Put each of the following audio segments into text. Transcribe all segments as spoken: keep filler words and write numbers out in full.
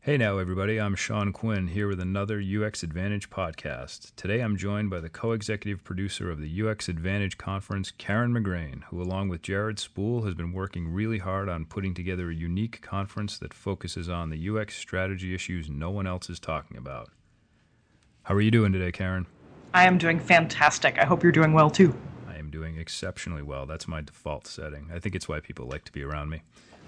Hey now, everybody. I'm Sean Quinn here with another U X Advantage podcast. Today I'm joined by the co-executive producer of the U X Advantage Conference, Karen McGrane, who along with Jared Spool has been working really hard on putting together a unique conference that focuses on the U X strategy issues no one else is talking about. How are you doing today, Karen? I am doing fantastic. I hope you're doing well too. I am doing exceptionally well. That's my default setting. I think it's why people like to be around me.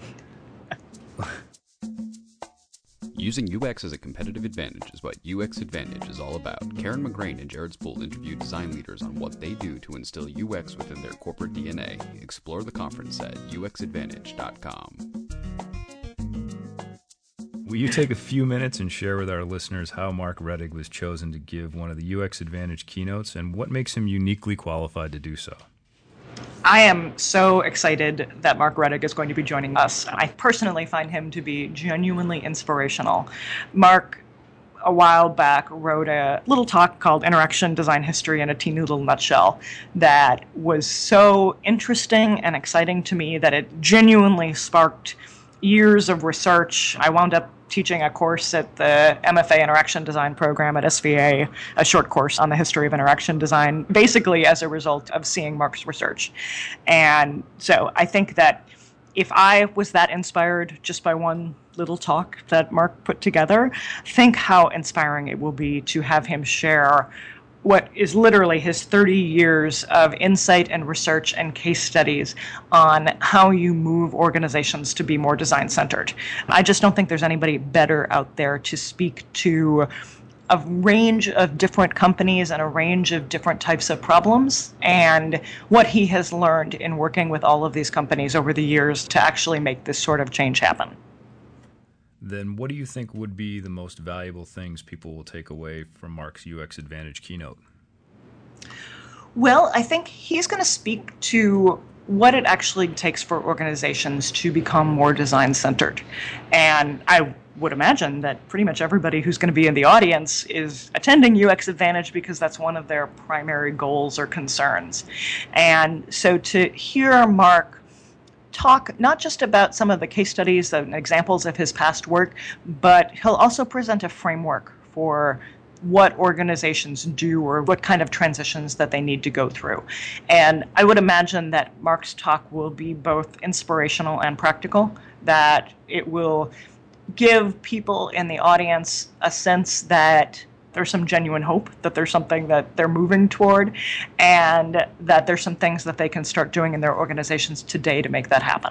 Using U X as a competitive advantage is what U X Advantage is all about. Karen McGrane and Jared Spool interview design leaders on what they do to instill U X within their corporate D N A. Explore the conference at U X advantage dot com. Will you take a few minutes and share with our listeners how Mark Rettig was chosen to give one of the U X Advantage keynotes and what makes him uniquely qualified to do so? I am so excited that Mark Rettig is going to be joining us. I personally find him to be genuinely inspirational. Mark, a while back, wrote a little talk called Interaction Design History in a Teeny Little Nutshell that was so interesting and exciting to me that it genuinely sparked years of research. I wound up teaching a course at the M F A Interaction Design program at S V A, a short course on the history of interaction design, basically as a result of seeing Mark's research. And so I think that if I was that inspired just by one little talk that Mark put together, think how inspiring it will be to have him share what is literally his thirty years of insight and research and case studies on how you move organizations to be more design-centered. I just don't think there's anybody better out there to speak to a range of different companies and a range of different types of problems, and what he has learned in working with all of these companies over the years to actually make this sort of change happen. Then what do you think would be the most valuable things people will take away from Mark's U X Advantage keynote? Well, I think he's going to speak to what it actually takes for organizations to become more design-centered. And I would imagine that pretty much everybody who's going to be in the audience is attending U X Advantage because that's one of their primary goals or concerns. And so to hear Mark talk not just about some of the case studies and examples of his past work, but he'll also present a framework for what organizations do or what kind of transitions that they need to go through. And I would imagine that Mark's talk will be both inspirational and practical, that it will give people in the audience a sense that there's some genuine hope, that there's something that they're moving toward, and that there's some things that they can start doing in their organizations today to make that happen.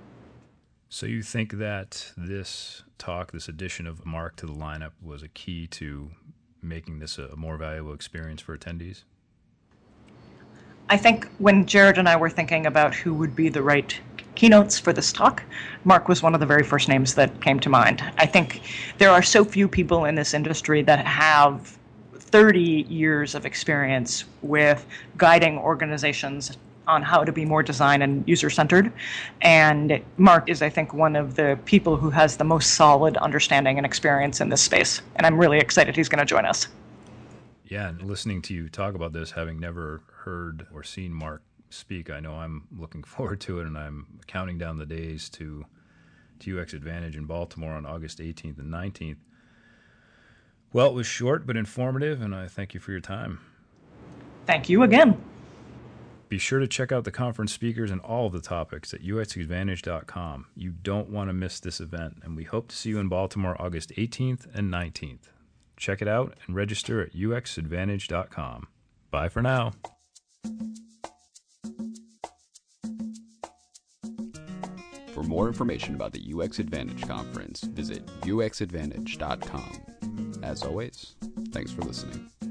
So you think that this talk, this addition of Mark to the lineup, was a key to making this a more valuable experience for attendees? I think when Jared and I were thinking about who would be the right keynotes for this talk, Mark was one of the very first names that came to mind. I think there are so few people in this industry that have thirty years of experience with guiding organizations on how to be more design and user-centered. And Mark is, I think, one of the people who has the most solid understanding and experience in this space. And I'm really excited he's going to join us. Yeah, and listening to you talk about this, having never heard or seen Mark speak, I know I'm looking forward to it, and I'm counting down the days to, to U X Advantage in Baltimore on August eighteenth and nineteenth. Well, it was short but informative, and I thank you for your time. Thank you again. Be sure to check out the conference speakers and all of the topics at U X advantage dot com. You don't want to miss this event, and we hope to see you in Baltimore August eighteenth and nineteenth. Check it out and register at U X advantage dot com. Bye for now. For more information about the U X Advantage Conference, visit U X advantage dot com. As always, thanks for listening.